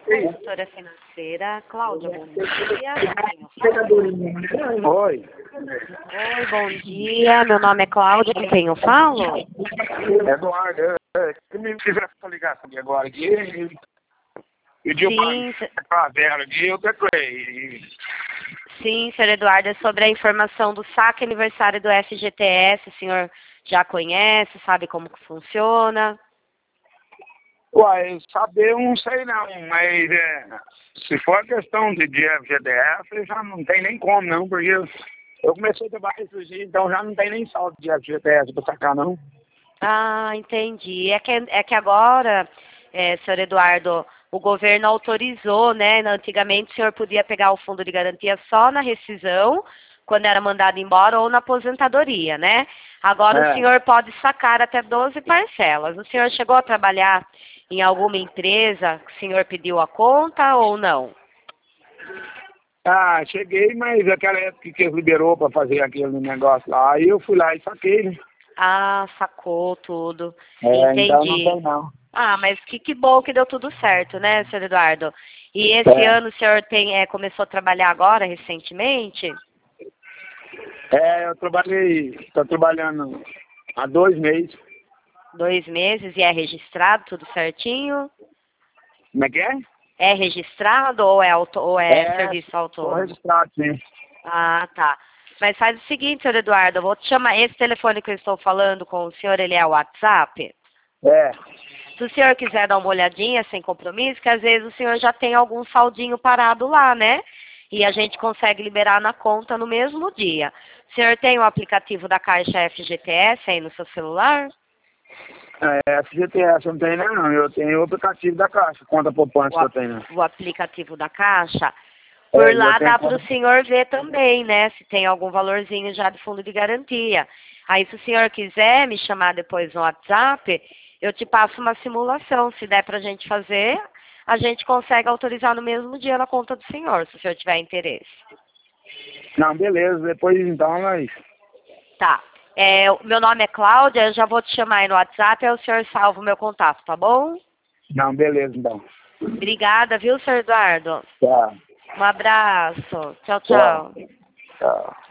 consultora financeira, Cláudia, bom dia. Com quem eu falo? Oi. Oi, bom dia. Meu nome é Cláudia, com quem eu falo? Eduardo, você me fizesse essa ligação aqui agora aqui e de Sim, dela aqui, eu teclei. sim, senhor Eduardo, é sobre a informação do saque aniversário do FGTS. O senhor já conhece, sabe como que funciona? Uai, saber eu não sei não, mas se for questão de FGTS, já não tem nem como não, porque eu comecei a trabalhar esses dias, então já não tem nem saldo de FGTS pra sacar não. Ah, entendi. É que agora, senhor Eduardo, o governo autorizou, né? Antigamente o senhor podia pegar o fundo de garantia só na rescisão, quando era mandado embora, ou na aposentadoria, né? Agora o senhor pode sacar até 12 parcelas. O senhor chegou a trabalhar em alguma empresa que o senhor pediu a conta ou não? Ah, cheguei, mas aquela época que eles liberou pra fazer aquele negócio lá, aí eu fui lá e saquei, né? Ah, sacou tudo. Então não Entendi. tem não. Ah, mas que bom que deu tudo certo, né, senhor Eduardo? E esse ano o senhor começou a trabalhar agora, recentemente? Eu tô trabalhando há 2 meses. 2 meses e é registrado tudo certinho? Como é que é? É registrado ou é serviço Tô autônomo? registrado, sim. Ah, tá. Mas faz o seguinte, senhor Eduardo, eu vou te chamar, esse telefone que eu estou falando com o senhor, ele é o WhatsApp? Se o senhor quiser dar uma olhadinha sem compromisso, que às vezes o senhor já tem algum saldinho parado lá, né? E a gente consegue liberar na conta no mesmo dia. O senhor tem o aplicativo da Caixa FGTS aí no seu celular? FGTS eu não tenho não, eu tenho o aplicativo da Caixa, conta poupança que eu tenho, né? O aplicativo da Caixa? Por lá dá para o senhor ver também, né? Se tem algum valorzinho já de fundo de garantia. Aí se o senhor quiser me chamar depois no WhatsApp, eu te passo uma simulação. Se der para a gente fazer, a gente consegue autorizar no mesmo dia na conta do senhor, se o senhor tiver interesse. Não, beleza, depois então nós... Tá. O meu nome é Cláudia, eu já vou te chamar aí no WhatsApp, aí o senhor salva o meu contato, tá bom? Não, beleza então. Obrigada, viu, senhor Eduardo? Tchau. Um abraço. Tchau, Tchau. tchau. Tchau.